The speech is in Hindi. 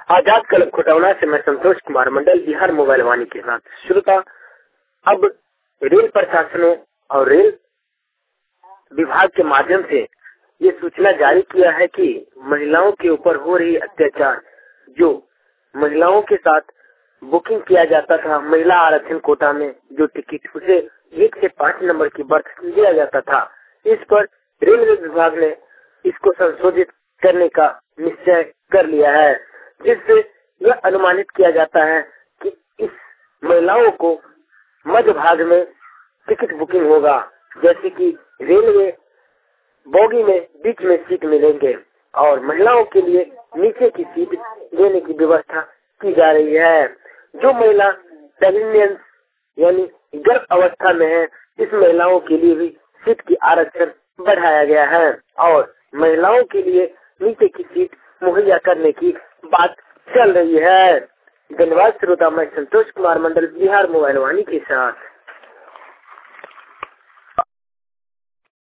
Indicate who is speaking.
Speaker 1: आजाद क्लब खुटौना से मैं संतोष कुमार मंडल, बिहार मोबाइल वाणी के साथ। श्रोता, अब रेल प्रशासनों और रेल विभाग के माध्यम से ये सूचना जारी किया है कि महिलाओं के ऊपर हो रही अत्याचार, जो महिलाओं के साथ बुकिंग किया जाता था महिला आरक्षण कोटा में, जो टिकट उसे 1 से 5 नंबर की बर्थ दिया जाता था, इस पर रेलवे विभाग ने इसको संशोधित करने का निश्चय कर लिया है, जिससे यह अनुमानित किया जाता है कि इस महिलाओं को मध्य भाग में टिकट बुकिंग होगा, जैसे कि रेलवे बोगी में बीच में सीट मिलेंगे और महिलाओं के लिए नीचे की सीट देने की व्यवस्था की जा रही है। जो महिला प्रेग्नेंट यानी गर्भ अवस्था में है, इस महिलाओं के लिए भी सीट की आरक्षण बढ़ाया गया है और महिलाओं के लिए नीचे की सीट मुहैया करने की बात चल रही है। धन्यवाद श्रोता, मैं संतोष कुमार मंडल, बिहार मोबाइल वाणी के साथ।